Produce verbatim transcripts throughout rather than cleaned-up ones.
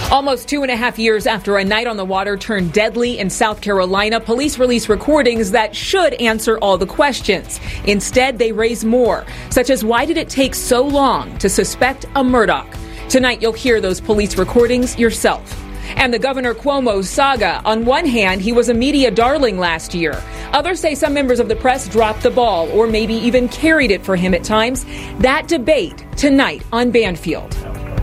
Almost two and a half years after a night on the water turned deadly in South Carolina, police release recordings that should answer all the questions. Instead, they raise more, such as why did it take so long to suspect a Murdaugh? Tonight, you'll hear those police recordings yourself. And the Governor Cuomo saga. On one hand, he was a media darling last year. Others say some members of the press dropped the ball or maybe even carried it for him at times. That debate tonight on Banfield.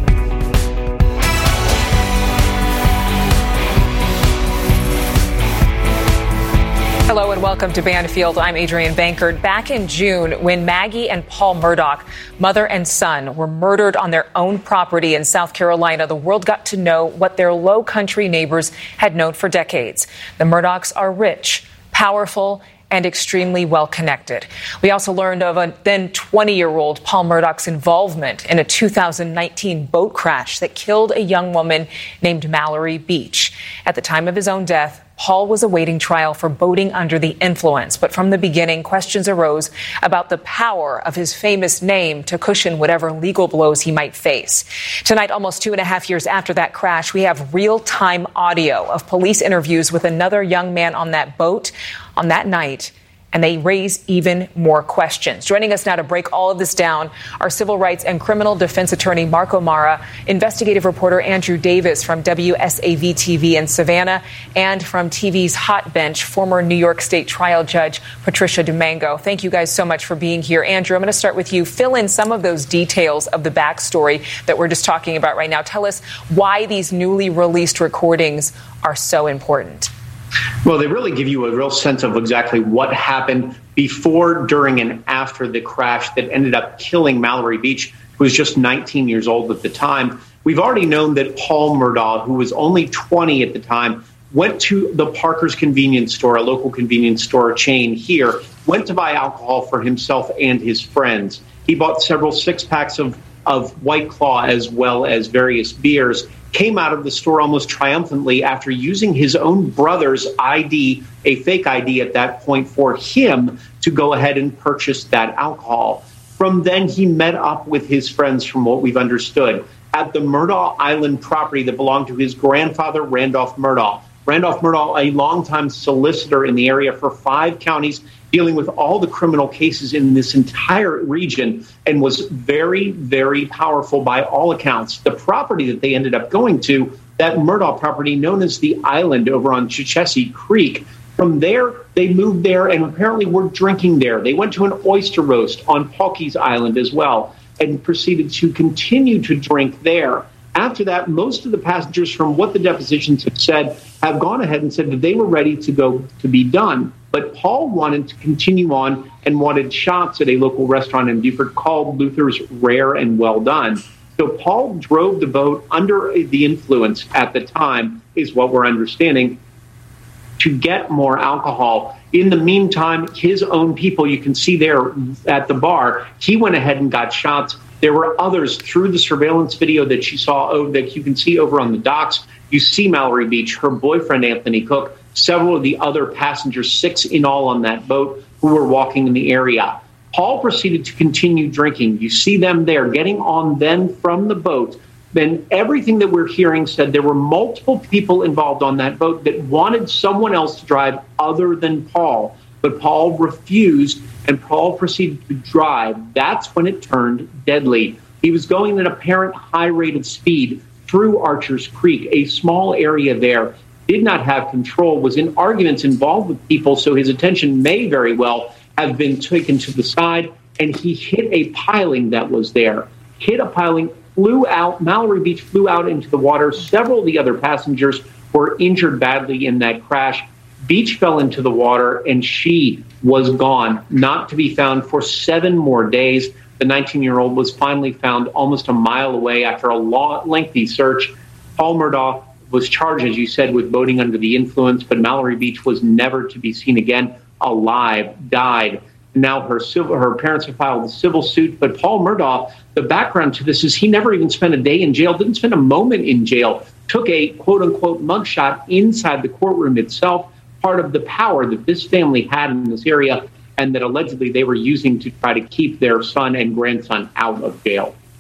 Hello and welcome to Banfield. I'm Adrienne Bankert. Back in June, when Maggie and Paul Murdaugh, mother and son, were murdered on their own property in South Carolina, the world got to know what their low country neighbors had known for decades. The Murdaughs are rich, powerful, and extremely well connected. We also learned of a then twenty-year-old Paul Murdaugh's involvement in a two thousand nineteen boat crash that killed a young woman named Mallory Beach. At the time of his own death, Paul was awaiting trial for boating under the influence, but from the beginning, questions arose about the power of his famous name to cushion whatever legal blows he might face. Tonight, almost two and a half years after that crash, we have real-time audio of police interviews with another young man on that boat on that night, and they raise even more questions. Joining us now to break all of this down are civil rights and criminal defense attorney Mark O'Mara, investigative reporter Andrew Davis from W S A V T V in Savannah, and from T V's Hot Bench, former New York State trial judge Patricia Domingo. Thank you guys so much for being here. Andrew, I'm going to start with you. Fill in some of those details of the backstory that we're just talking about right now. Tell us why these newly released recordings are so important. Well, they really give you a real sense of exactly what happened before, during, and after the crash that ended up killing Mallory Beach, who was just nineteen years old at the time. We've already known that Paul Murdaugh, who was only twenty at the time, went to the Parker's convenience store, a local convenience store chain here, went to buy alcohol for himself and his friends. He bought several six-packs of, of White Claw as well as various beers, came out of the store almost triumphantly after using his own brother's I D, a fake I D at that point, for him to go ahead and purchase that alcohol. From then, he met up with his friends, from what we've understood, at the Murdaugh Island property that belonged to his grandfather, Randolph Murdaugh. Randolph Murdaugh, a longtime solicitor in the area for five counties, dealing with all the criminal cases in this entire region, and was very, very powerful by all accounts. The property that they ended up going to, that Murdaugh property known as the Island over on Chichessie Creek, from there, they moved there and apparently were drinking there. They went to an oyster roast on Pawkey's Island as well and proceeded to continue to drink there. After that, most of the passengers, from what the depositions have said, have gone ahead and said that they were ready to go to be done. But Paul wanted to continue on and wanted shots at a local restaurant in Beaufort called Luther's Rare and Well Done. So Paul drove the boat under the influence at the time, is what we're understanding, to get more alcohol. In the meantime, his own people, you can see there at the bar, he went ahead and got shots. There were others through the surveillance video that you saw, oh, that you can see over on the docks. You see Mallory Beach, her boyfriend, Anthony Cook, several of the other passengers, six in all on that boat, who were walking in the area. Paul proceeded to continue drinking. You see them there, getting on then from the boat. Then everything that we're hearing said there were multiple people involved on that boat that wanted someone else to drive other than Paul. But Paul refused, and Paul proceeded to drive. That's when it turned deadly. He was going at an apparent high rate of speed through Archer's Creek, a small area there, did not have control, was in arguments involved with people, so his attention may very well have been taken to the side, and he hit a piling that was there. Hit a piling, flew out, Mallory Beach flew out into the water. Several of the other passengers were injured badly in that crash. Beach fell into the water, and she was gone, not to be found for seven more days. The nineteen-year-old was finally found almost a mile away after a long, lengthy search. Paul Murdaugh was charged, as you said, with boating under the influence, but Mallory Beach was never to be seen again alive, died. Now her civil, her parents have filed a civil suit, but Paul Murdaugh, the background to this is he never even spent a day in jail, didn't spend a moment in jail, took a quote-unquote mugshot inside the courtroom itself, part of the power that this family had in this area and that allegedly they were using to try to keep their son and grandson out of jail.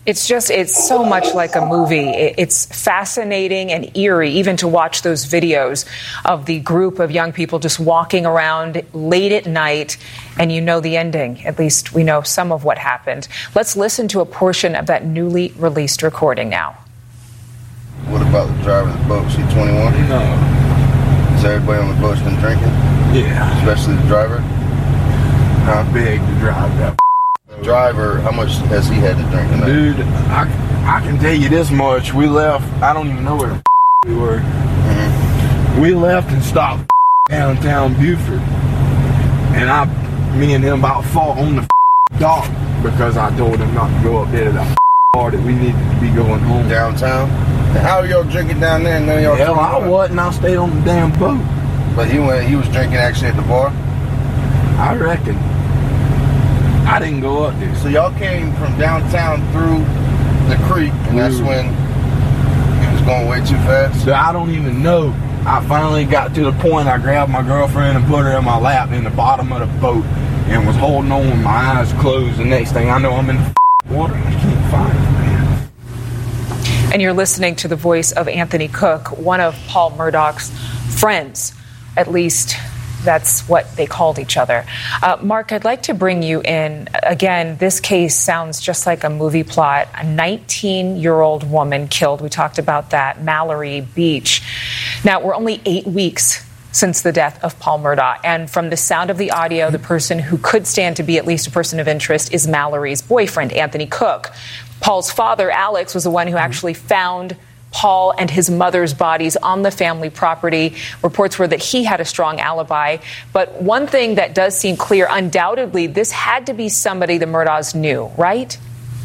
It's just, it's so much like a movie. It's fascinating and eerie, even to watch those videos of the group of young people just walking around late at night, and you know the ending. At least we know some of what happened. Let's listen to a portion of that newly released recording now. What about the driver of the boat? She twenty-one? No. Has everybody on the boat's been drinking? Yeah. Especially the driver? I beg to drive that. The driver, how much has he had to drink tonight? Dude, I, I can tell you this much. We left, I don't even know where the we were. Mm-hmm. We left and stopped downtown Buford. And I, me and him about fought on the dock because I told him not to go up there to that party. We needed to be going home. Downtown? How are y'all drinking down there and none of y'all Hell, I wasn't. I stayed on the damn boat. But he went. He was drinking actually at the bar? I reckon. I didn't go up there. So y'all came from downtown through the creek, and that's when he was going way too fast? So I don't even know. I finally got to the point I grabbed my girlfriend and put her in my lap in the bottom of the boat and was holding on with my eyes closed. The next thing I know, I'm in the water and I can't find her, man. And you're listening to the voice of Anthony Cook, one of Paul Murdaugh's friends, at least. That's what they called each other. Uh, Mark, I'd like to bring you in. Again, this case sounds just like a movie plot. A nineteen-year-old woman killed. We talked about that, Mallory Beach. Now, we're only eight weeks since the death of Paul Murdaugh. And from the sound of the audio, the person who could stand to be at least a person of interest is Mallory's boyfriend, Anthony Cook. Paul's father, Alex, was the one who actually found Paul and his mother's bodies on the family property. Reports were that he had a strong alibi. But one thing that does seem clear, undoubtedly, this had to be somebody the Murdaughs knew, right?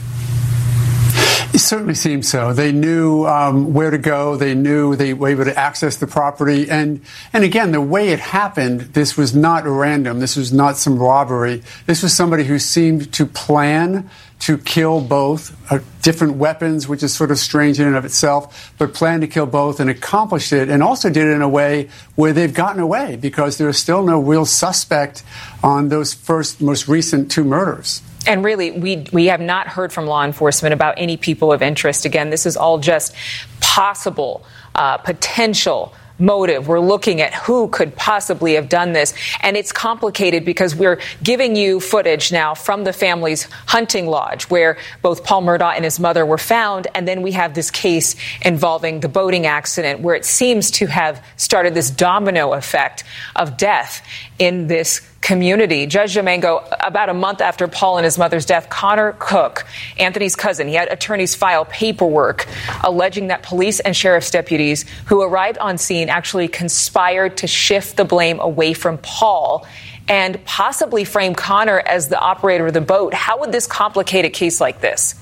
It certainly seems so. They knew um, where to go. They knew they were able to access the property. And, and again, the way it happened, this was not random. This was not some robbery. This was somebody who seemed to plan to kill both, uh, different weapons, which is sort of strange in and of itself, but planned to kill both and accomplished it, and also did it in a way where they've gotten away because there is still no real suspect on those first, most recent two murders. And really, we we have not heard from law enforcement about any people of interest. Again, this is all just possible, uh, potential motive. We're looking at who could possibly have done this. And it's complicated because we're giving you footage now from the family's hunting lodge where both Paul Murdaugh and his mother were found. And then we have this case involving the boating accident where it seems to have started this domino effect of death in this community. Judge Domingo, about a month after Paul and his mother's death, Connor Cook, Anthony's cousin, he had attorneys file paperwork alleging that police and sheriff's deputies who arrived on scene actually conspired to shift the blame away from Paul and possibly frame Connor as the operator of the boat. How would this complicate a case like this?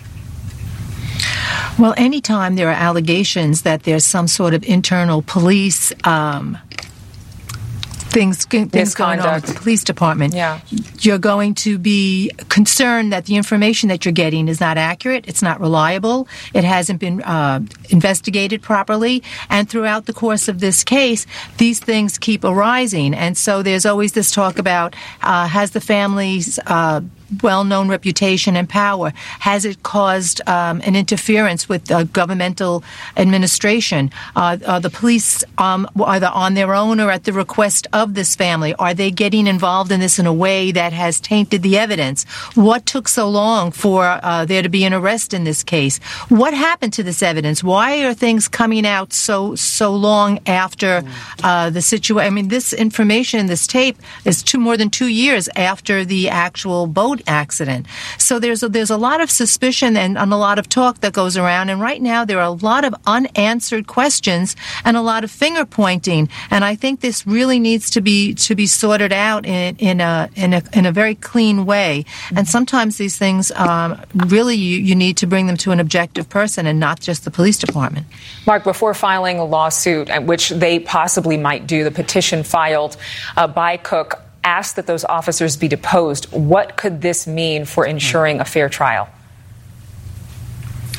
Well, anytime there are allegations that there's some sort of internal police um Things, things going on with the police department, yeah. You're going to be concerned that the information that you're getting is not accurate, it's not reliable, it hasn't been uh, investigated properly, and throughout the course of this case, these things keep arising. And so there's always this talk about, uh, has the family's uh, well-known reputation and power, has it caused um, an interference with uh, governmental administration? Uh, are the police um, either on their own or at the request of this family? Are they getting involved in this in a way that has tainted the evidence? What took so long for uh, there to be an arrest in this case? What happened to this evidence? Why are things coming out so so long after uh, the situation? I mean, this information, this tape, is two more than two years after the actual boat accident. So there's a, there's a lot of suspicion and, and a lot of talk that goes around. And right now there are a lot of unanswered questions and a lot of finger pointing. And I think this really needs to be to be sorted out in, in a in a in a very clean way. And sometimes these things um, really you, you need to bring them to an objective person and not just the police department. Mark, before filing a lawsuit, which they possibly might do, the petition filed uh, by Cook asked that those officers be deposed. What could this mean for ensuring a fair trial?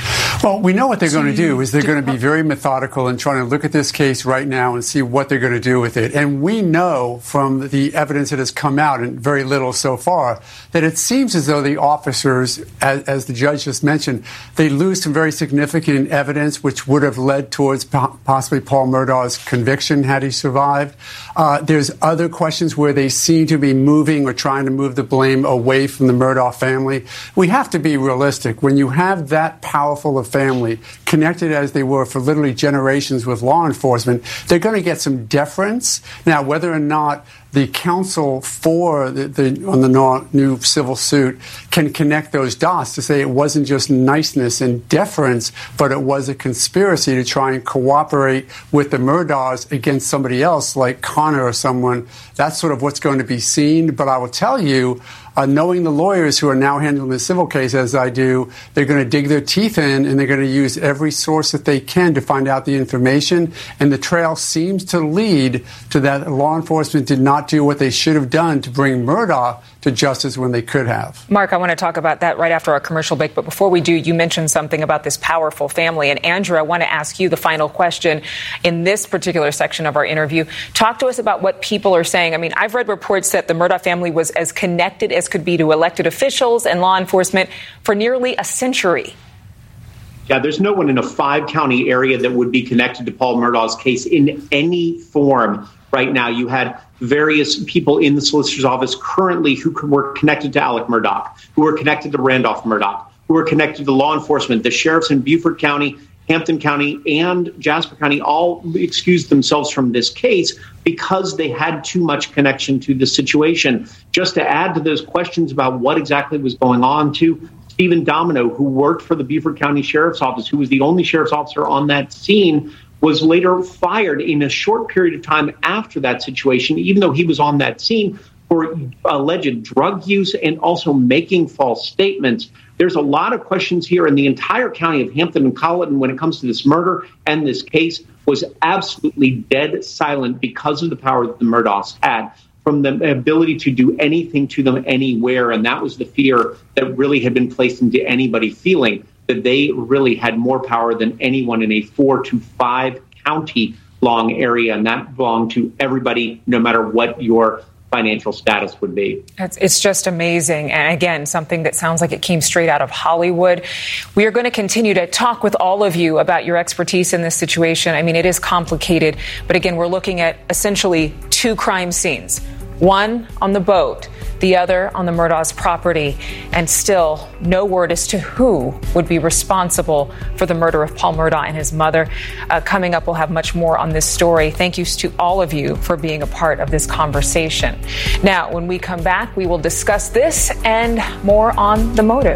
Well, we know what they're going to do is they're going to be very methodical in trying to look at this case right now and see what they're going to do with it. And we know from the evidence that has come out, and very little so far, that it seems as though the officers, as, as the judge just mentioned, they lose some very significant evidence which would have led towards po- possibly Paul Murdaugh's conviction had he survived. Uh, there's other questions where they seem to be moving or trying to move the blame away from the Murdaugh family. We have to be realistic. When you have that powerful of family, connected as they were for literally generations with law enforcement, they're going to get some deference. Now, whether or not the counsel for the, the on the new civil suit can connect those dots to say it wasn't just niceness and deference, but it was a conspiracy to try and cooperate with the Murdaughs against somebody else like Connor or someone. That's sort of what's going to be seen. But I will tell you, Uh, knowing the lawyers who are now handling the civil case as I do, they're going to dig their teeth in and they're going to use every source that they can to find out the information. And the trail seems to lead to that law enforcement did not do what they should have done to bring Murdaugh to justice when they could have. Mark, I want to talk about that right after our commercial break. But before we do, you mentioned something about this powerful family. And Andrew, I want to ask you the final question in this particular section of our interview. Talk to us about what people are saying. I mean, I've read reports that the Murdaugh family was as connected as could be to elected officials and law enforcement for nearly a century. Yeah, there's no one in a five-county area that would be connected to Paul Murdaugh's case in any form right now. You had various people in the solicitor's office currently who were connected to Alec Murdaugh, who were connected to Randolph Murdaugh, who were connected to law enforcement. The sheriffs in Beaufort County, Hampton County, and Jasper County all excused themselves from this case because they had too much connection to the situation. Just to add to those questions about what exactly was going on, too, Stephen Domino, who worked for the Beaufort County Sheriff's Office, who was the only sheriff's officer on that scene, was later fired in a short period of time after that situation, even though he was on that scene, for alleged drug use and also making false statements. There's a lot of questions here, and the entire county of Hampton and Colleton, when it comes to this murder and this case, was absolutely dead silent because of the power that the Murdaughs had, from the ability to do anything to them anywhere. And that was the fear that really had been placed into anybody, feeling that they really had more power than anyone in a four to five county long area. And that belonged to everybody, no matter what your financial status would be. It's, it's just amazing. And again, something that sounds like it came straight out of Hollywood. We are going to continue to talk with all of you about your expertise in this situation. I mean, it is complicated. But again, we're looking at essentially two crime scenes. One on the boat, the other on the Murdaugh's property, and still no word as to who would be responsible for the murder of Paul Murdaugh and his mother. Uh, coming up, we'll have much more on this story. Thank you to all of you for being a part of this conversation. Now, when we come back, we will discuss this and more on the motive.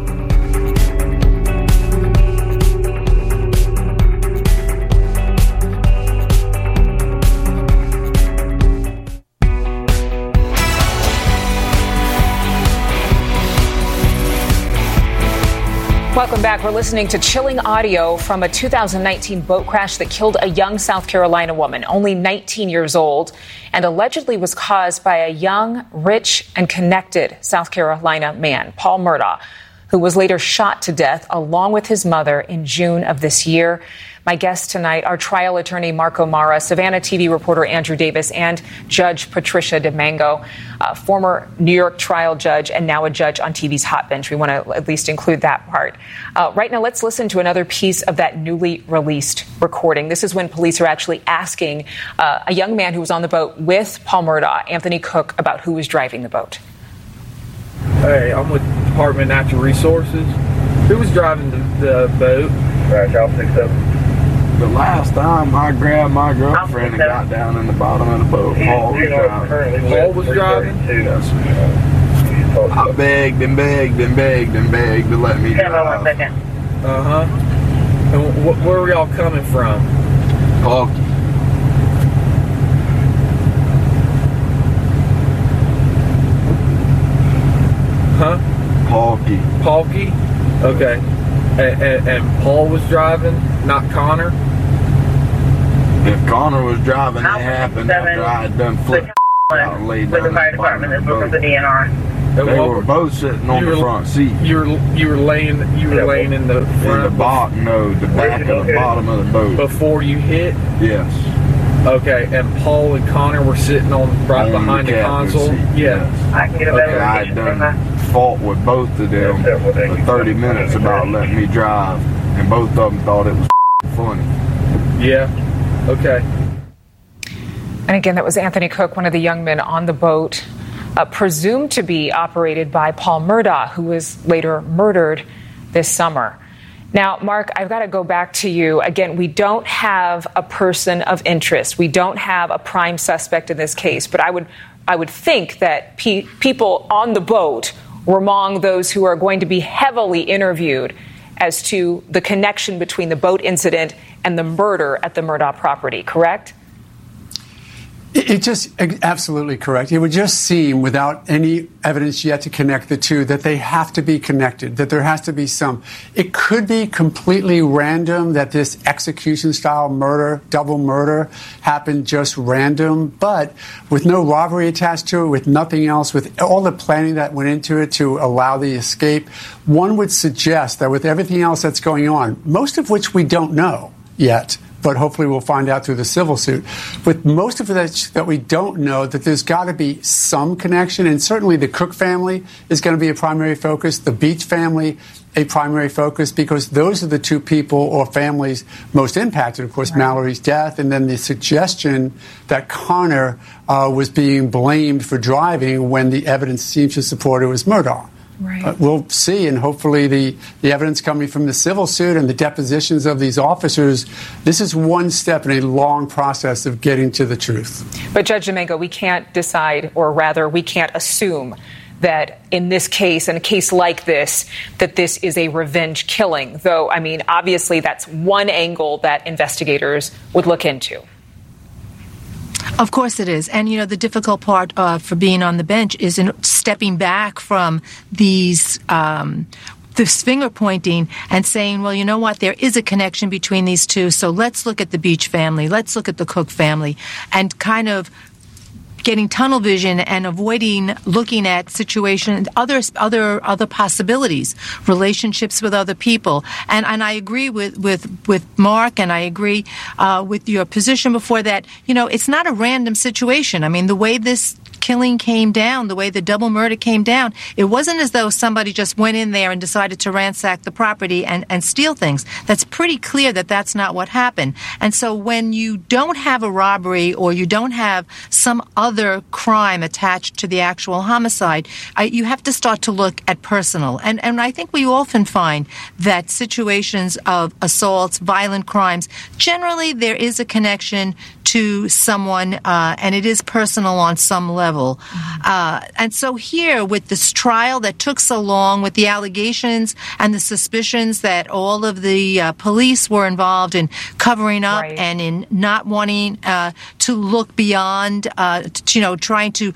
Welcome back. We're listening to chilling audio from a two thousand nineteen boat crash that killed a young South Carolina woman, only nineteen years old, and allegedly was caused by a young, rich, and connected South Carolina man, Paul Murdaugh, who was later shot to death along with his mother in June of this year. My guests tonight are trial attorney Mark O'Mara, Savannah T V reporter Andrew Davis, and Judge Patricia DeMango, uh, former New York trial judge and now a judge on T V's Hot Bench. We want to at least include that part. Uh, right now, let's listen to another piece of that newly released recording. This is when police are actually asking uh, a young man who was on the boat with Paul Murdaugh, Anthony Cook, about who was driving the boat. Hey, I'm with Department of Natural Resources. Who was driving the, the boat? Right, I'll fix up. The last time I grabbed my girlfriend and got down in the bottom of the boat, Paul was driving. Paul was driving? Yes. I begged and begged and begged and begged to let me drive. One second. Uh-huh. And wh- where were y'all coming from? Paul. Huh? Paulky. Paulky? Okay. And, and, and Paul was driving, not Connor? If Connor was driving, it happened after I had done flip out and laid down with the fire department that's looking for D N R. At They what were point- both sitting on you the were- front seat. You were you were laying you were laying in the In front the bottom, no, the back of the bottom of the boat. before you hit. Yes. Okay, and Paul and Connor were sitting on right On behind the the, captain's console. seat, Yeah. And I had done fought with both of them for thirty minutes about letting me drive, and both of them thought it was funny. Yeah. Okay. And again, that was Anthony Cook, one of the young men on the boat, uh, presumed to be operated by Paul Murdaugh, who was later murdered this summer. Now, Mark, I've got to go back to you. Again, we don't have a person of interest. We don't have a prime suspect in this case. But I would, I would think that pe- people on the boat were among those who are going to be heavily interviewed as to the connection between the boat incident and the murder at the Murdaugh property, correct? It it just, absolutely correct. It would just seem, without any evidence yet to connect the two, that they have to be connected, that there has to be some. It could be completely random that this execution-style murder, double murder, happened just random, but with no robbery attached to it, with nothing else, with all the planning that went into it to allow the escape, one would suggest that with everything else that's going on, most of which we don't know yet, but hopefully we'll find out through the civil suit. With most of that that we don't know, that there's got to be some connection, and certainly the Cook family is going to be a primary focus, the Beach family a primary focus, because those are the two people or families most impacted. Of course, right. Mallory's death, and then the suggestion that Connor uh, was being blamed for driving when the evidence seems to support it was Murdaugh. Right. Uh, we'll see, and hopefully the, the evidence coming from the civil suit and the depositions of these officers, this is one step in a long process of getting to the truth. But Judge Domingo, we can't decide, or rather we can't assume that in this case, in a case like this, that this is a revenge killing. Though, I mean, obviously that's one angle that investigators would look into. Of course it is. And, you know, the difficult part uh, for being on the bench is in stepping back from these um, this finger pointing and saying, well, you know what, there is a connection between these two, so let's look at the Beach family, let's look at the Cook family, and kind of getting tunnel vision and avoiding looking at situations, other other other possibilities, relationships with other people. And and I agree with with, with Mark, and I agree uh, with your position before that. You know, it's not a random situation. I mean, the way this killing came down, the way the double murder came down, it wasn't as though somebody just went in there and decided to ransack the property and, and steal things. That's pretty clear that that's not what happened. And so when you don't have a robbery or you don't have some other crime attached to the actual homicide, uh, you have to start to look at personal. And, and I think we often find that situations of assaults, violent crimes, generally there is a connection to someone, uh, and it is personal on some level. Mm-hmm. Uh, and so here, with this trial that took so long, with the allegations and the suspicions that all of the uh, police were involved in covering up right. and in not wanting uh, to look beyond, uh, to, you know, trying to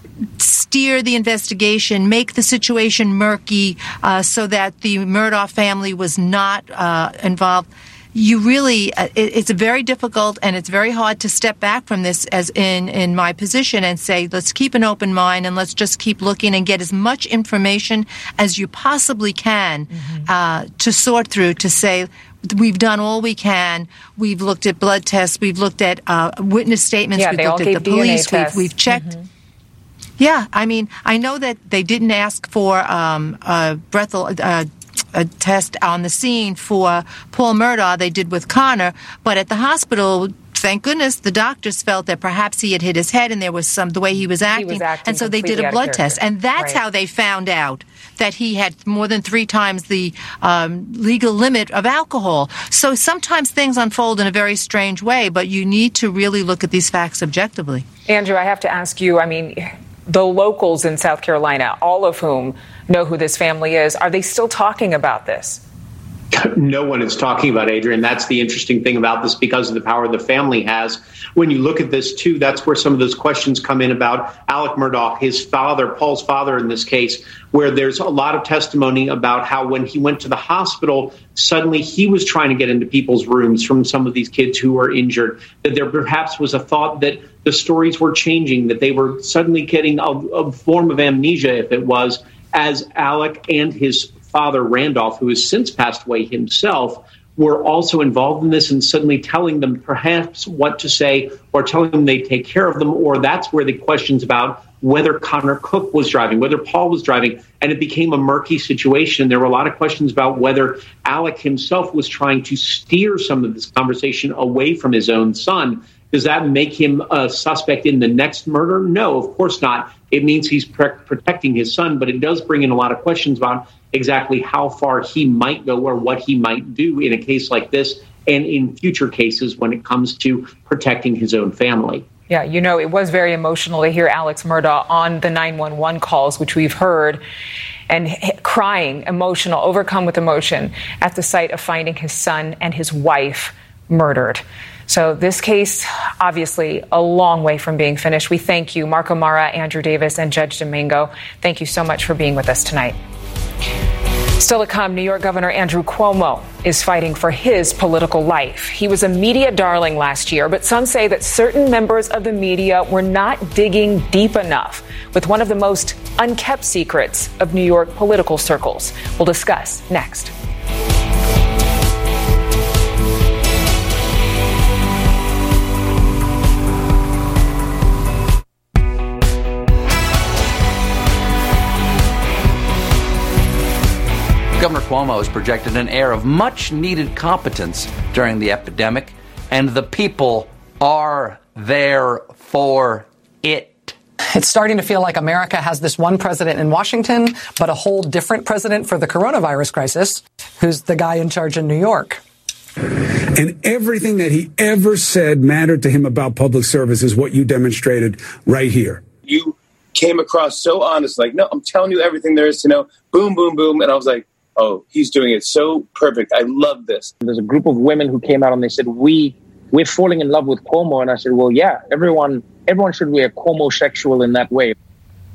steer the investigation, make the situation murky uh, so that the Murdaugh family was not uh, involved. You really, uh, it, it's very difficult and it's very hard to step back from this as in, in my position and say, let's keep an open mind and let's just keep looking and get as much information as you possibly can mm-hmm. uh, to sort through to say, we've done all we can. We've looked at blood tests. We've looked at uh, witness statements. Yeah, we've they looked all at the gave police. D N A We've, we've checked. Mm-hmm. Yeah, I mean, I know that they didn't ask for um, a breath, uh, a test on the scene for Paul Murdaugh. They did with Connor, but at the hospital, thank goodness, the doctors felt that perhaps he had hit his head and there was some, the way he was acting, he was acting and so they did a blood test. And that's right. how they found out that he had more than three times the um, legal limit of alcohol. So sometimes things unfold in a very strange way, but you need to really look at these facts objectively. Andrew, I have to ask you, I mean, the locals in South Carolina, all of whom know who this family is, are they still talking about this? No one is talking about Adrian. That's the interesting thing about this, because of the power the family has. When you look at this, too, that's where some of those questions come in about Alec Murdaugh, his father, Paul's father in this case, where there's a lot of testimony about how when he went to the hospital, suddenly he was trying to get into people's rooms from some of these kids who were injured, that there perhaps was a thought that the stories were changing, that they were suddenly getting a, a form of amnesia, if it was, as Alec and his father, Randolph, who has since passed away himself, were also involved in this, and suddenly telling them perhaps what to say, or telling them they take care of them. Or that's where the questions about whether Connor Cook was driving, whether Paul was driving, and it became a murky situation. There were a lot of questions about whether Alec himself was trying to steer some of this conversation away from his own son. Does that make him a suspect in the next murder? No, of course not. It means he's pre- protecting his son, but it does bring in a lot of questions about exactly how far he might go or what he might do in a case like this and in future cases when it comes to protecting his own family. Yeah, you know, it was very emotional to hear Alex Murdaugh on the nine one one calls, which we've heard, and crying, emotional, overcome with emotion at the sight of finding his son and his wife murdered. So this case, obviously, a long way from being finished. We thank you, Mark O'Mara, Andrew Davis, and Judge Domingo. Thank you so much for being with us tonight. Still to come, New York Governor Andrew Cuomo is fighting for his political life. He was a media darling last year, but some say that certain members of the media were not digging deep enough with one of the most unkept secrets of New York political circles. We'll discuss next. Governor Cuomo has projected an air of much-needed competence during the epidemic, and the people are there for it. It's starting to feel like America has this one president in Washington, but a whole different president for the coronavirus crisis, who's the guy in charge in New York. And everything that he ever said mattered to him about public service is what you demonstrated right here. You came across so honest, like, no, I'm telling you everything there is to know. Boom, boom, boom. And I was like, oh, he's doing it so perfect. I love this. There's a group of women who came out and they said, we, we're falling in love with Cuomo. And I said, well, yeah, everyone, everyone should be a Cuomo-sexual in that way.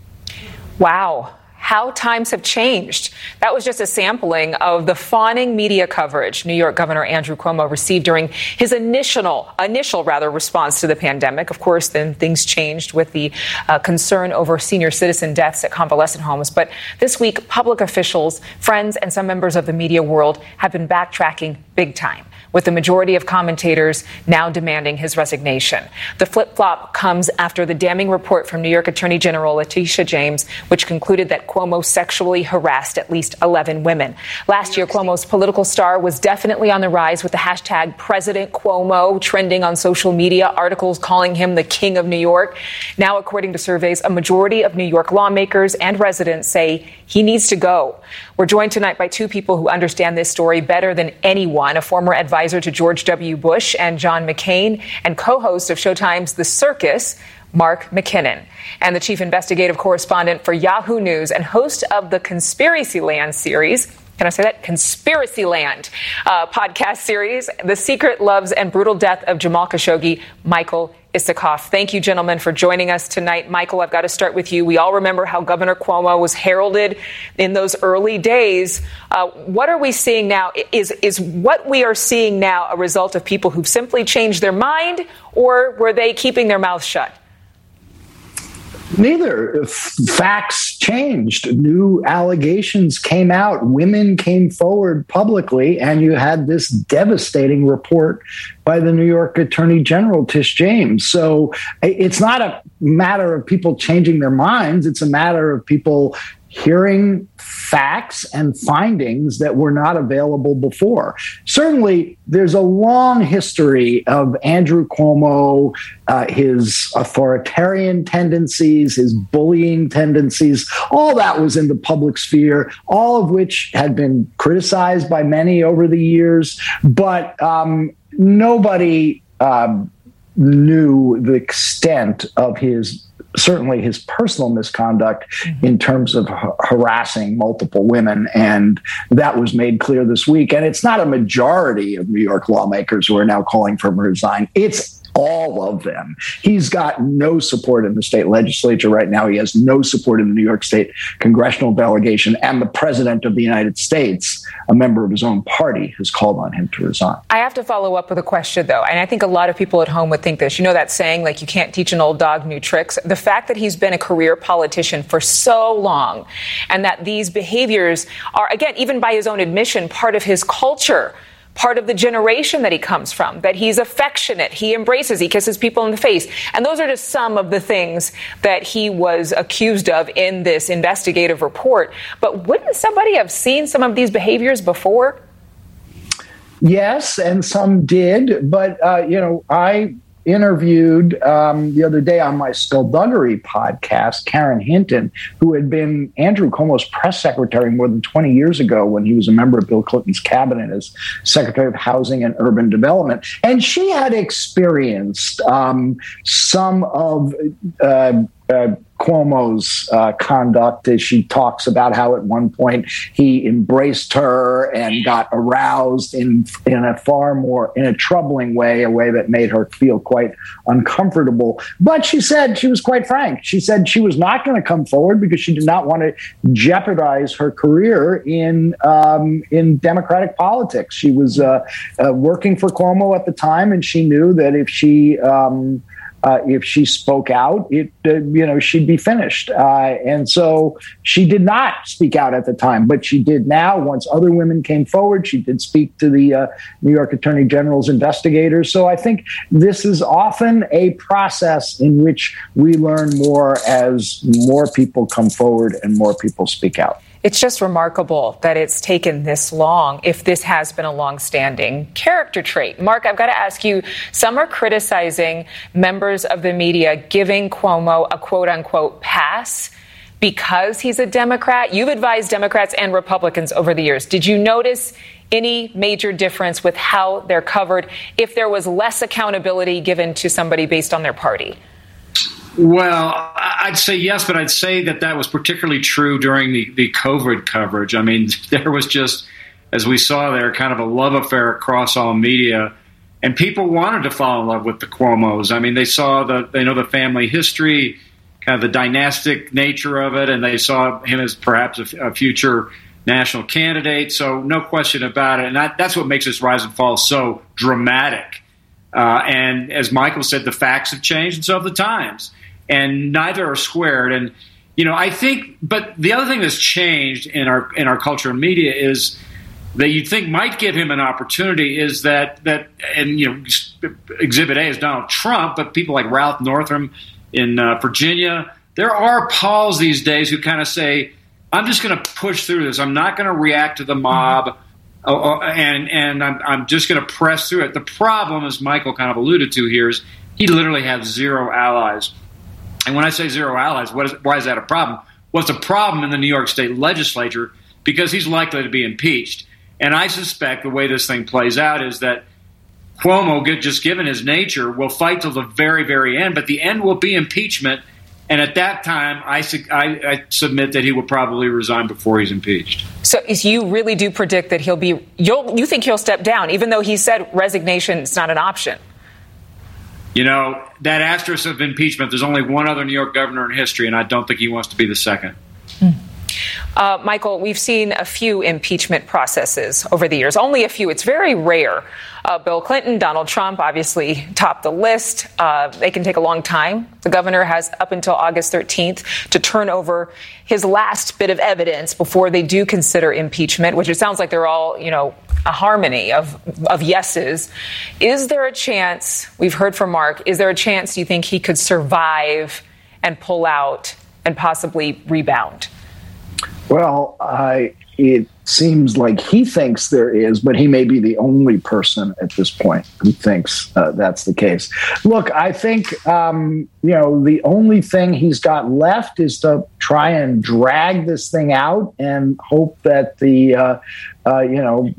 Wow. How times have changed. That was just a sampling of the fawning media coverage New York Governor Andrew Cuomo received during his initial, initial rather, response to the pandemic. Of course, then things changed with the uh, concern over senior citizen deaths at convalescent homes. But this week, public officials, friends, and some members of the media world have been backtracking big time, with the majority of commentators now demanding his resignation. The flip-flop comes after the damning report from New York Attorney General Letitia James, which concluded that Cuomo sexually harassed at least eleven women. Last year, Cuomo's political star was definitely on the rise, with the hashtag President Cuomo trending on social media, articles calling him the King of New York. Now, according to surveys, a majority of New York lawmakers and residents say he needs to go. We're joined tonight by two people who understand this story better than anyone, a former advisor to George W. Bush and John McCain, and co-host of Showtime's The Circus, Mark McKinnon, and the chief investigative correspondent for Yahoo News and host of the Conspiracy Land series. Can I say that? Conspiracy Land uh, podcast series, The Secret, Loves, and Brutal Death of Jamal Khashoggi, Michael Isikoff. Thank you, gentlemen, for joining us tonight. Michael, I've got to start with you. We all remember how Governor Cuomo was heralded in those early days. Uh, what are we seeing now? Is, is what we are seeing now a result of people who've simply changed their mind, or were they keeping their mouths shut? Neither. Facts changed. New allegations came out. Women came forward publicly, and you had this devastating report by the New York Attorney General, Tish James. So it's not a matter of people changing their minds. It's a matter of people hearing facts and findings that were not available before. Certainly, there's a long history of Andrew Cuomo, uh, his authoritarian tendencies, his bullying tendencies. All that was in the public sphere, all of which had been criticized by many over the years. But um, nobody um, knew the extent of his certainly his personal misconduct mm-hmm. in terms of ha- harassing multiple women. And that was made clear this week. And it's not a majority of New York lawmakers who are now calling for him to resign. It's all of them. He's got no support in the state legislature right now. He has no support in the New York State congressional delegation. And the president of the United States, a member of his own party, has called on him to resign. I have to follow up with a question, though. And I think a lot of people at home would think this. You know that saying, like, you can't teach an old dog new tricks? The fact that he's been a career politician for so long and that these behaviors are, again, even by his own admission, part of his culture, part of the generation that he comes from, that he's affectionate, he embraces, he kisses people in the face. And those are just some of the things that he was accused of in this investigative report. But wouldn't somebody have seen some of these behaviors before? Yes, and some did. But, uh, you know, I interviewed um, the other day on my Skullduggery podcast, Karen Hinton, who had been Andrew Cuomo's press secretary more than twenty years ago when he was a member of Bill Clinton's cabinet as Secretary of Housing and Urban Development. And she had experienced um, some of uh, uh, Cuomo's uh, conduct, as she talks about how at one point he embraced her and got aroused in in a far more, in a troubling way, a way that made her feel quite uncomfortable. But she said, she was quite frank. She said she was not going to come forward because she did not want to jeopardize her career in um, in Democratic politics. She was uh, uh, working for Cuomo at the time, and she knew that if she um, Uh, if she spoke out, it uh, you know she'd be finished, uh, and so she did not speak out at the time, but she did now. Once other women came forward, she did speak to the uh, New York Attorney General's investigators. So I think this is often a process in which we learn more as more people come forward and more people speak out. It's just remarkable that it's taken this long, if this has been a long-standing character trait. Mark, I've got to ask you, some are criticizing members of the media giving Cuomo a quote-unquote pass because he's a Democrat. You've advised Democrats and Republicans over the years. Did you notice any major difference with how they're covered if there was less accountability given to somebody based on their party? Well, I'd say yes, but I'd say that that was particularly true during the, the COVID coverage. I mean, there was just, as we saw there, kind of a love affair across all media, and people wanted to fall in love with the Cuomos. I mean, they saw the, they know the family history, kind of the dynastic nature of it, and they saw him as perhaps a, a future national candidate. So no question about it. And that, that's what makes this rise and fall so dramatic. Uh, and as Michael said, the facts have changed, and so have the times. And neither are squared. And, you know, I think, but the other thing that's changed in our in our culture and media is that you'd think might give him an opportunity is that, that and, you know, Exhibit A is Donald Trump, but people like Ralph Northam in uh, Virginia, there are Pauls these days who kind of say, I'm just going to push through this. I'm not going to react to the mob. Uh, and and I'm, I'm just going to press through it. The problem, as Michael kind of alluded to here, is he literally has zero allies. And when I say zero allies, what is, why is that a problem? Well, it's a problem in the New York State legislature because he's likely to be impeached. And I suspect the way this thing plays out is that Cuomo, just given his nature, will fight till the very, very end. But the end will be impeachment. And at that time, I, I, I submit that he will probably resign before he's impeached. So you really do predict that he'll be you'll, you think he'll step down, even though he said resignation is not an option? You know, that asterisk of impeachment, there's only one other New York governor in history, and I don't think he wants to be the second. Hmm. Uh, Michael, we've seen a few impeachment processes over the years, only a few. It's very rare. Uh, Bill Clinton, Donald Trump obviously top the list. Uh, they can take a long time. The governor has up until August thirteenth to turn over his last bit of evidence before they do consider impeachment, which it sounds like they're all, you know, a harmony of, of yeses. Is there a chance, we've heard from Mark, is there a chance you think he could survive and pull out and possibly rebound? Well, uh, it seems like he thinks there is, but he may be the only person at this point who thinks uh, that's the case. Look, I think, um, you know, the only thing he's got left is to try and drag this thing out and hope that the uh, uh, you know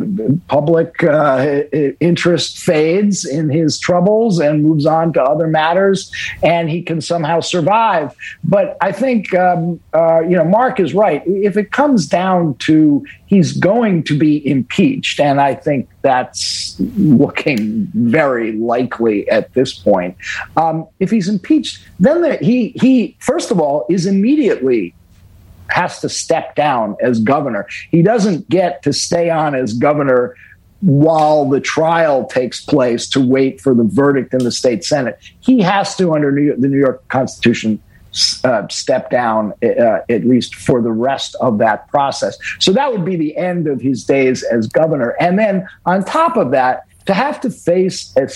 public uh, interest fades in his troubles and moves on to other matters, and he can somehow survive. But I think um, uh, you know Mark is right. If it comes down to he's going to be impeached, and I think that's looking very likely at this point. Um, if he's impeached, then the, he he first of all is immediately has to step down as governor. He doesn't get to stay on as governor while the trial takes place to wait for the verdict in the state Senate. He has to, under New York, the New York Constitution, uh, step down uh, at least for the rest of that process. So that would be the end of his days as governor. And then on top of that, to have to face a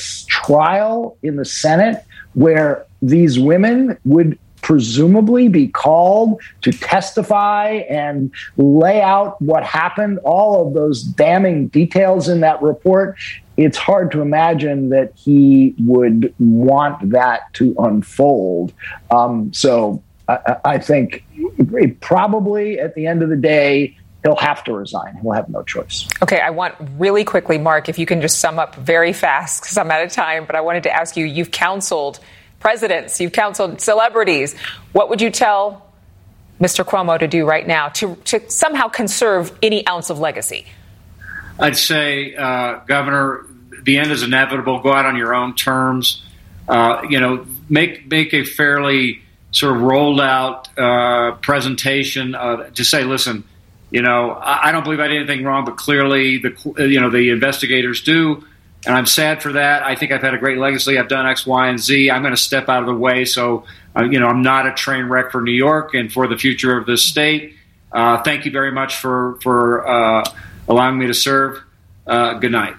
trial in the Senate where these women would presumably be called to testify and lay out what happened, all of those damning details in that report, it's hard to imagine that he would want that to unfold. Um, so I, I think probably at the end of the day, he'll have to resign. He'll have no choice. Okay, I want really quickly, Mark, if you can just sum up very fast because I'm out of time, but I wanted to ask you, you've counseled presidents, you've counseled celebrities. What would you tell Mister Cuomo to do right now to, to somehow conserve any ounce of legacy? I'd say, uh, Governor, the end is inevitable. Go out on your own terms. Uh, you know, make make a fairly sort of rolled out uh, presentation uh, to say, listen, you know, I, I don't believe I did anything wrong, but clearly the you know the investigators do. And I'm sad for that. I think I've had a great legacy. I've done X, Y, and Z. I'm going to step out of the way. So, uh, you know, I'm not a train wreck for New York and for the future of this state. Uh, thank you very much for, for uh, allowing me to serve. Uh, good night.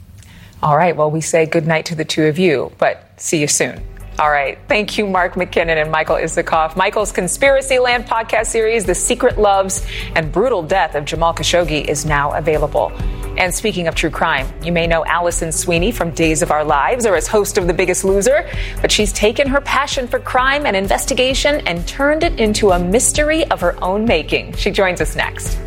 All right. Well, we say good night to the two of you, but see you soon. All right. Thank you, Mark McKinnon and Michael Isikoff. Michael's Conspiracy Land podcast series, The Secret Loves and Brutal Death of Jamal Khashoggi, is now available. And speaking of true crime, you may know Alison Sweeney from Days of Our Lives or as host of The Biggest Loser, but she's taken her passion for crime and investigation and turned it into a mystery of her own making. She joins us next.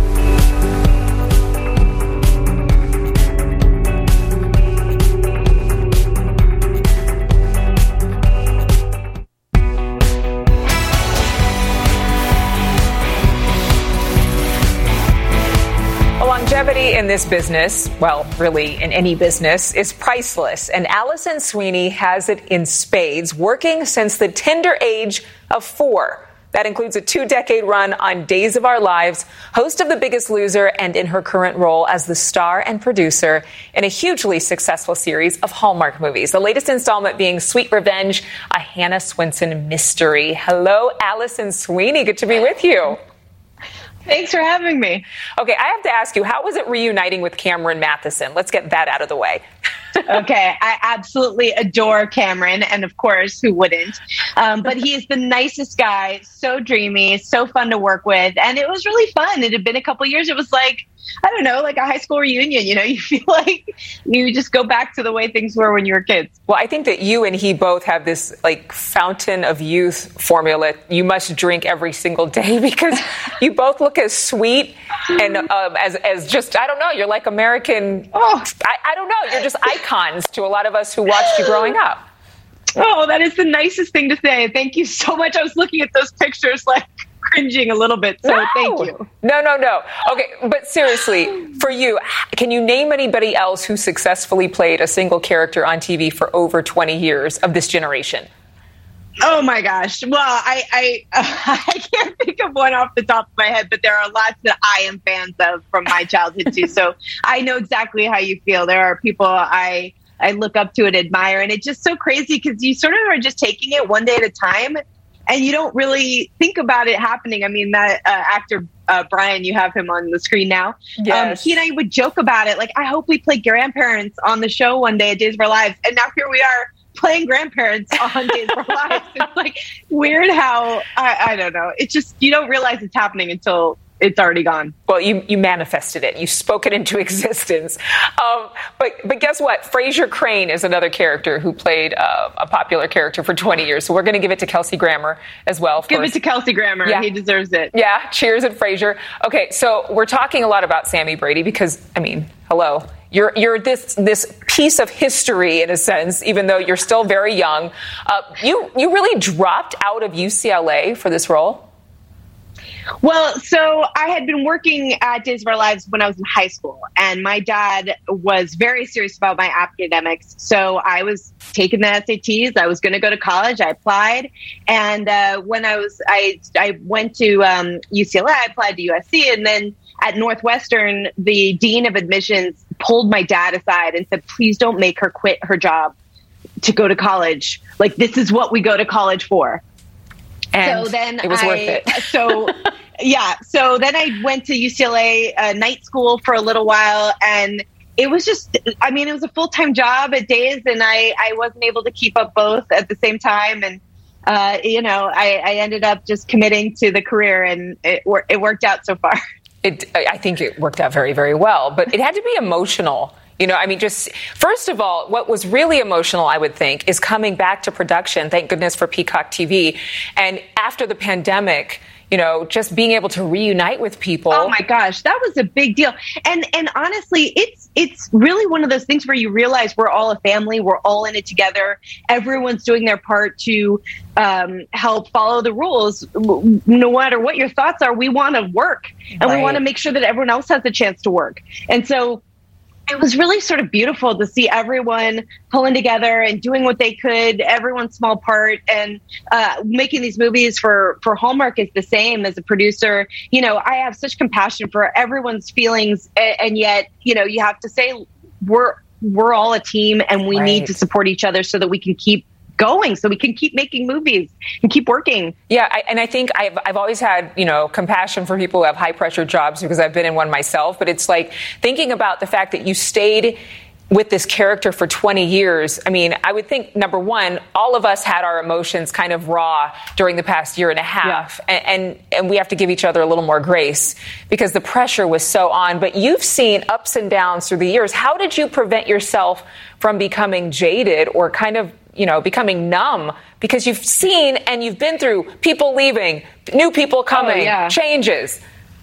Longevity in this business, well, really in any business, is priceless. And Alison Sweeney has it in spades, working since the tender age of four. That includes a two-decade run on Days of Our Lives, host of The Biggest Loser, and in her current role as the star and producer in a hugely successful series of Hallmark movies. The latest installment being Sweet Revenge, a Hannah Swenson mystery. Hello, Alison Sweeney. Good to be with you. Thanks for having me. Okay, I have to ask you, how was it reuniting with Cameron Matheson? Let's get that out of the way. Okay, I absolutely adore Cameron, and of course, who wouldn't? Um, but he is the nicest guy, so dreamy, so fun to work with, and it was really fun. It had been a couple years. It was like, I don't know, like a high school reunion. You know, you feel like you just go back to the way things were when you were kids. Well, I think that you and he both have this like fountain of youth formula you must drink every single day because you both look as sweet and um, as as just, I don't know, you're like American, oh, I, I don't know, you're just icons to a lot of us who watched you growing up. Oh, that is the nicest thing to say. Thank you so much. I was looking at those pictures like cringing a little bit, so no. Thank you. No, no, no. Okay, but seriously, for you, can you name anybody else who successfully played a single character on T V for over twenty years of this generation? Oh my gosh. Well, I, I, uh, I can't think of one off the top of my head, but there are lots that I am fans of from my childhood too. So I know exactly how you feel. There are people I, I look up to and admire, and it's just so crazy because you sort of are just taking it one day at a time. And you don't really think about it happening. I mean, that uh, actor, uh, Brian, you have him on the screen now. Yes. Um, he and I would joke about it. Like, I hope we play grandparents on the show one day at Days of Our Lives. And now here we are playing grandparents on Days of Our Lives. It's like weird how, I, I don't know. It's just, you don't realize it's happening until it's already gone. Well, you, you manifested it. You spoke it into existence. Um, but but guess what? Frasier Crane is another character who played uh, a popular character for twenty years. So we're going to give it to Kelsey Grammer as well. Give course. it to Kelsey Grammer. Yeah. He deserves it. Yeah. Cheers at Frasier. Okay, so we're talking a lot about Sammy Brady because, I mean, hello. You're you're this this piece of history in a sense, even though you're still very young. Uh, you you really dropped out of U C L A for this role? Well, so I had been working at Days of Our Lives when I was in high school, and my dad was very serious about my academics. So I was taking the S A Ts. I was going to go to college. I applied, and uh, when I was, I I went to um, U C L A. I applied to U S C, and then at Northwestern, the dean of admissions pulled my dad aside and said, "Please don't make her quit her job to go to college. Like, this is what we go to college for." And so then it was I, worth it. so yeah, so then I went to U C L A uh, night school for a little while, and it was just, I mean, it was a full-time job at Days, and I, I wasn't able to keep up both at the same time. And, uh, you know, I, I ended up just committing to the career, and it, it worked out so far. It, I think it worked out very, very well, but it had to be emotional. You know, I mean, just first of all, what was really emotional, I would think, is coming back to production. Thank goodness for Peacock T V. And after the pandemic, you know, just being able to reunite with people. Oh my gosh, that was a big deal. And and honestly, it's it's really one of those things where you realize we're all a family. We're all in it together. Everyone's doing their part to um, help follow the rules. No matter what your thoughts are, we want to work, and Right. we want to make sure that everyone else has a chance to work. And so it was really sort of beautiful to see everyone pulling together and doing what they could, everyone's small part, and uh, making these movies for, for Hallmark is the same as a producer. You know, I have such compassion for everyone's feelings, and, and yet, you know, you have to say we're we're all a team, and we Right. need to support each other so that we can keep going, so we can keep making movies and keep working. Yeah, I, and I think I've I've always had, you know, compassion for people who have high pressure jobs because I've been in one myself. But it's like thinking about the fact that you stayed with this character for twenty years. I mean, I would think, number one, all of us had our emotions kind of raw during the past year and a half. Yeah. And, and, and we have to give each other a little more grace because the pressure was so on. But you've seen ups and downs through the years. How did you prevent yourself from becoming jaded or kind of, you know, becoming numb? Because you've seen and you've been through people leaving, new people coming, oh, yeah. changes.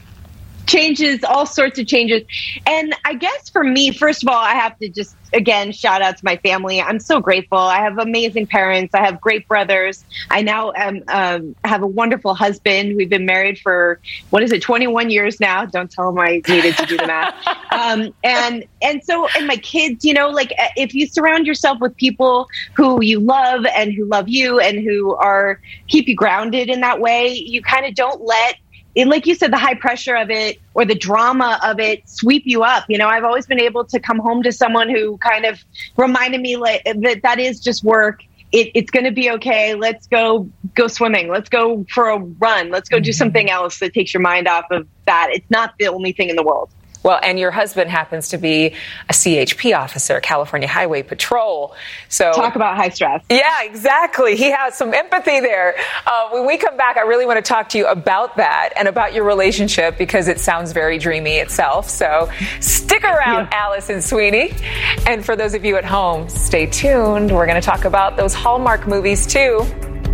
Changes, all sorts of changes. And I guess for me, first of all, I have to just, again, shout out to my family. I'm so grateful. I have amazing parents. I have great brothers. I now am, um, have a wonderful husband. We've been married for, what is it, twenty-one years now. Don't tell him I needed to do the math. Um, and, and so, and my kids, you know, like if you surround yourself with people who you love and who love you and who are, keep you grounded in that way, you kind of don't let, it, like you said, the high pressure of it or the drama of it sweep you up. You know, I've always been able to come home to someone who kind of reminded me like that that is just work. It, it's going to be okay. Let's go go swimming. Let's go for a run. Let's go do something else that takes your mind off of that. It's not the only thing in the world. Well, and your husband happens to be a C H P officer, California Highway Patrol. So talk about high stress. Yeah, exactly. He has some empathy there. Uh, when we come back, I really want to talk to you about that and about your relationship because it sounds very dreamy itself. So stick around, yeah. Allison Sweeney. And for those of you at home, stay tuned. We're going to talk about those Hallmark movies too.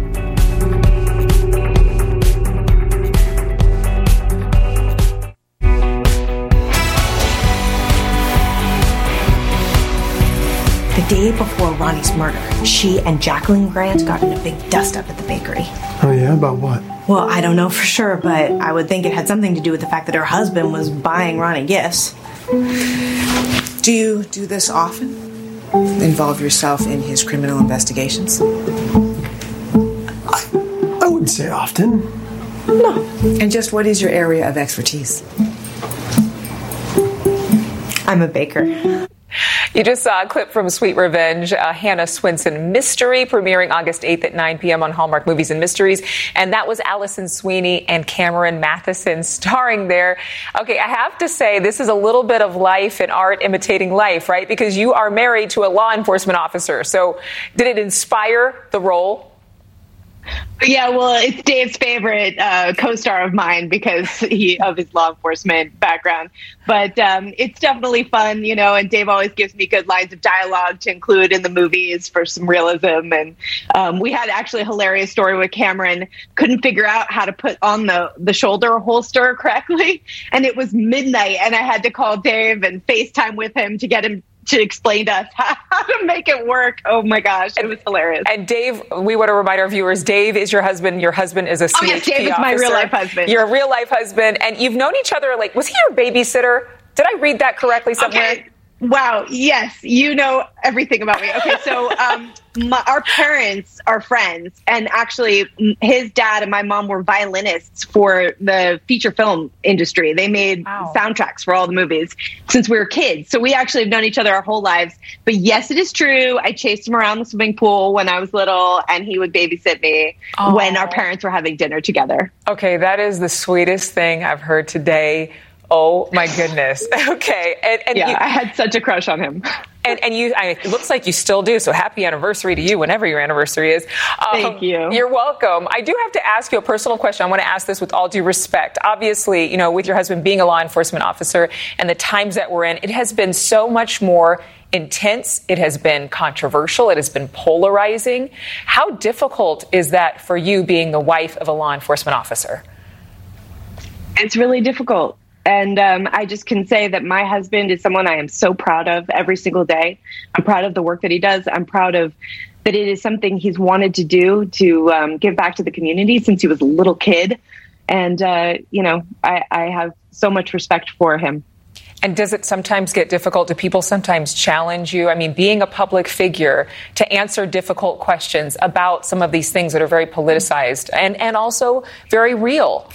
The day before Ronnie's murder, she and Jacqueline Grant got in a big dust-up at the bakery. Oh, yeah? About what? Well, I don't know for sure, but I would think it had something to do with the fact that her husband was buying Ronnie gifts. Do you do this often? Involve yourself in his criminal investigations? I, I wouldn't say often. No. And just what is your area of expertise? I'm a baker. You just saw a clip from Sweet Revenge, a Hannah Swenson mystery, premiering August eighth at nine p.m. on Hallmark Movies and Mysteries. And that was Allison Sweeney and Cameron Matheson starring there. Okay, I have to say, this is a little bit of life and art imitating life, right? Because you are married to a law enforcement officer. So did it inspire the role? Yeah, well, it's Dave's favorite uh, co-star of mine because he of his law enforcement background. But um, it's definitely fun, you know, and Dave always gives me good lines of dialogue to include in the movies for some realism. And um, we had actually a hilarious story with Cameron. Couldn't figure out how to put on the, the shoulder holster correctly. And it was midnight, and I had to call Dave and FaceTime with him to get him to explain to us how, how to make it work. Oh my gosh, it was hilarious. And Dave, we want to remind our viewers, Dave is your husband. Your husband is a C H P officer. Oh yes, Dave is my real life husband. You're a real life husband, and you've known each other, like, was he your babysitter? Did I read that correctly somewhere? Okay. Wow. Yes. You know everything about me. Okay. So, um, my, our parents are friends, and actually his dad and my mom were violinists for the feature film industry. They made wow. soundtracks for all the movies since we were kids. So we actually have known each other our whole lives. But yes, it is true. I chased him around the swimming pool when I was little, and he would babysit me oh. when our parents were having dinner together. Okay. That is the sweetest thing I've heard today. Oh my goodness. Okay. And, and yeah, you, I had such a crush on him. And, and you, I, it looks like you still do. So happy anniversary to you, whenever your anniversary is. Um, Thank you. You're welcome. I do have to ask you a personal question. I want to ask this with all due respect. Obviously, you know, with your husband being a law enforcement officer and the times that we're in, it has been so much more intense. It has been controversial. It has been polarizing. How difficult is that for you, being the wife of a law enforcement officer? It's really difficult. And um, I just can say that my husband is someone I am so proud of every single day. I'm proud of the work that he does. I'm proud of that it is something he's wanted to do to um, give back to the community since he was a little kid. And, uh, you know, I, I have so much respect for him. And does it sometimes get difficult? Do people sometimes challenge you? I mean, being a public figure, to answer difficult questions about some of these things that are very politicized and, and also very real.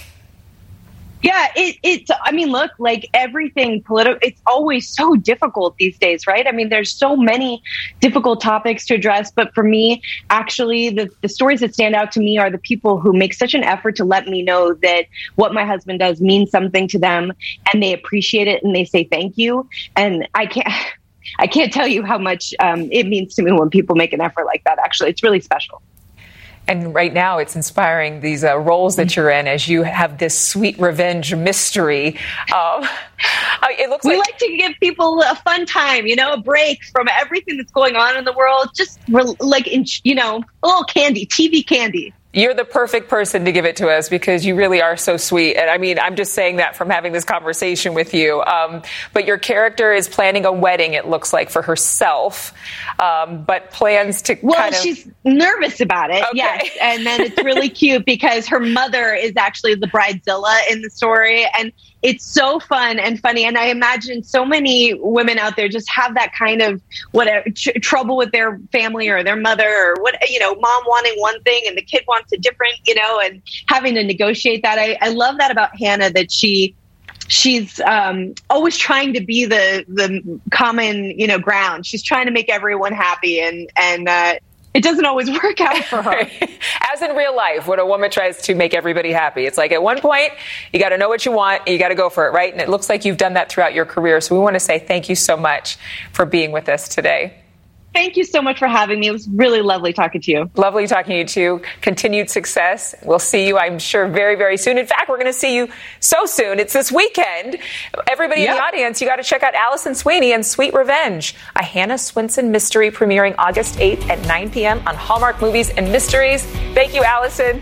Yeah, it, it's, I mean, look, like everything political, it's always so difficult these days, right? I mean, there's so many difficult topics to address. But for me, actually, the, the stories that stand out to me are the people who make such an effort to let me know that what my husband does means something to them, and they appreciate it and they say thank you. And I can't, I can't tell you how much um, it means to me when people make an effort like that. Actually, it's really special. And right now it's inspiring, these uh, roles that you're in, as you have this sweet revenge mystery. Um, it looks we like... like to give people a fun time, you know, a break from everything that's going on in the world. Just re- like, you know, a little candy, T V candy. You're the perfect person to give it to us because you really are so sweet. And I mean, I'm just saying that from having this conversation with you. Um, but your character is planning a wedding, it looks like, for herself, um, but plans to well, kind of... she's nervous about it, okay. Yes. And then it's really cute because her mother is actually the bridezilla in the story. And it's so fun and funny. And I imagine so many women out there just have that kind of whatever tr- trouble with their family or their mother, or what, you know, mom wanting one thing and the kid wants a different, you know, and having to negotiate that. I, I love that about Hannah, that she she's um, always trying to be the the common, you know, ground. She's trying to make everyone happy, and and uh, it doesn't always work out for her. As in real life, when a woman tries to make everybody happy, it's like at one point, you got to know what you want, and you got to go for it, right? And it looks like you've done that throughout your career. So we want to say thank you so much for being with us today. Thank you so much for having me. It was really lovely talking to you. Lovely talking to you, too. Continued success. We'll see you, I'm sure, very, very soon. In fact, we're going to see you so soon. It's this weekend. Everybody yep. in the audience, you got to check out Allison Sweeney and Sweet Revenge, a Hannah Swinson mystery premiering August eighth at nine p.m. on Hallmark Movies and Mysteries. Thank you, Allison.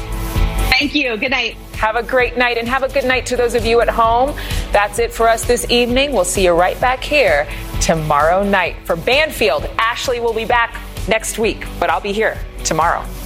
Thank you. Good night. Have a great night, and have a good night to those of you at home. That's it for us this evening. We'll see you right back here tomorrow night. For Banfield, Ashley will be back next week, but I'll be here tomorrow.